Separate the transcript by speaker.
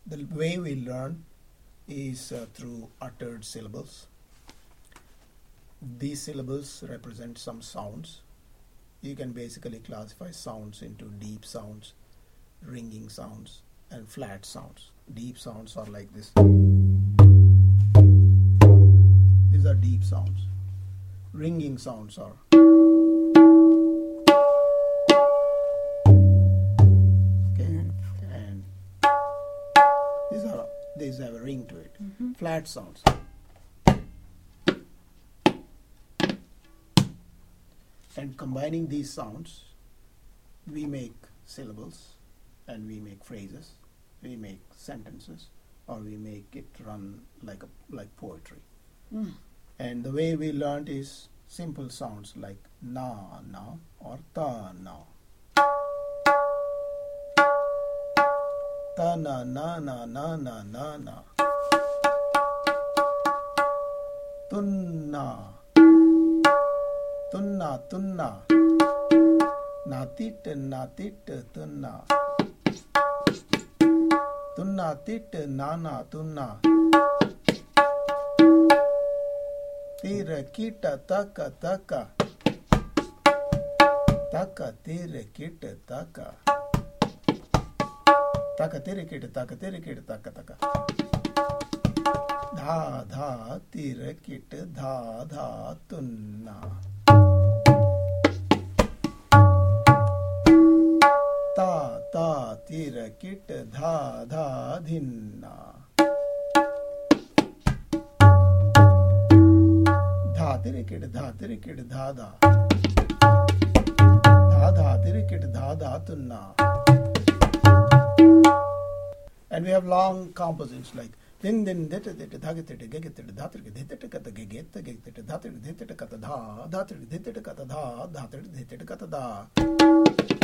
Speaker 1: The way we learn is through uttered syllables. These syllables represent some sounds. You can basically classify sounds into deep sounds, ringing sounds, and flat sounds. Deep sounds are like this. These are deep sounds. Ringing sounds are. Okay, and these have a ring to it. Flat sounds. And combining these sounds, we make syllables, and we make phrases, we make sentences, or we make it run like poetry. And the way we learned is simple sounds like na na or ta na. Ta na na na na na na na. Tunna. Tunna tunna. Natit natit tunna. Tunna tit nana tunna. Tira kita taka taka. Taka tira kita taka. Taka tira kita taka tira kita taka taka. Dha dha tira kita dha dha tunna. Ta ta tira kita dha dha dhinna. Dha tira kita dha dha. Dha dha tira kita dha dha tunna. And we have long compositions like din din dita dita dhagita gegita dhatir dita kata gegita gegita dhatir dita kata dha dhatir dita kata dha dhatir dita kata da.